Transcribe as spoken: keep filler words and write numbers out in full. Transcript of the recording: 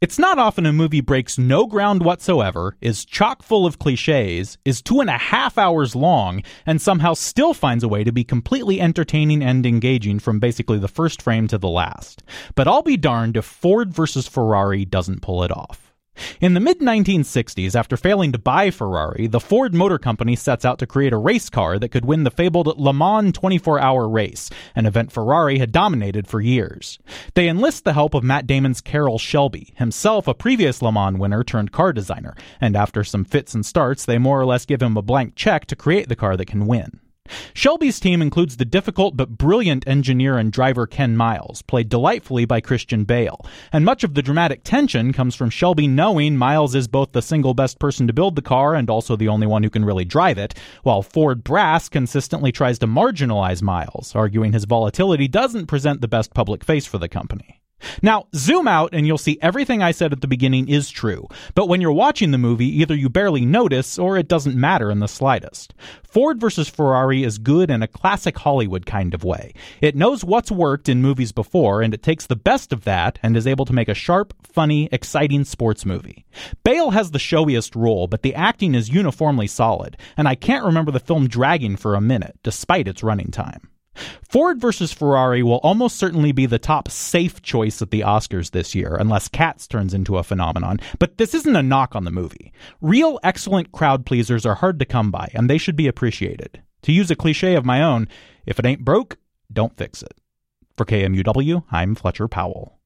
It's not often a movie breaks no ground whatsoever, is chock full of cliches, is two and a half hours long, and somehow still finds a way to be completely entertaining and engaging from basically the first frame to the last. But I'll be darned if Ford versus Ferrari doesn't pull it off. In the mid nineteen sixties, after failing to buy Ferrari, the Ford Motor Company sets out to create a race car that could win the fabled Le Mans twenty-four hour race, an event Ferrari had dominated for years. They enlist the help of Matt Damon's Carroll Shelby, himself a previous Le Mans winner turned car designer, and after some fits and starts, they more or less give him a blank check to create the car that can win. Shelby's team includes the difficult but brilliant engineer and driver Ken Miles, played delightfully by Christian Bale, and much of the dramatic tension comes from Shelby knowing Miles is both the single best person to build the car and also the only one who can really drive it, while Ford brass consistently tries to marginalize Miles, arguing his volatility doesn't present the best public face for the company. Now, zoom out and you'll see everything I said at the beginning is true, but when you're watching the movie, either you barely notice or it doesn't matter in the slightest. Ford versus Ferrari is good in a classic Hollywood kind of way. It knows what's worked in movies before, and it takes the best of that and is able to make a sharp, funny, exciting sports movie. Bale has the showiest role, but the acting is uniformly solid, and I can't remember the film dragging for a minute, despite its running time. Ford versus Ferrari will almost certainly be the top safe choice at the Oscars this year, unless Cats turns into a phenomenon, but this isn't a knock on the movie. Real excellent crowd pleasers are hard to come by, and they should be appreciated. To use a cliche of my own, if it ain't broke, don't fix it. For K M U W, I'm Fletcher Powell.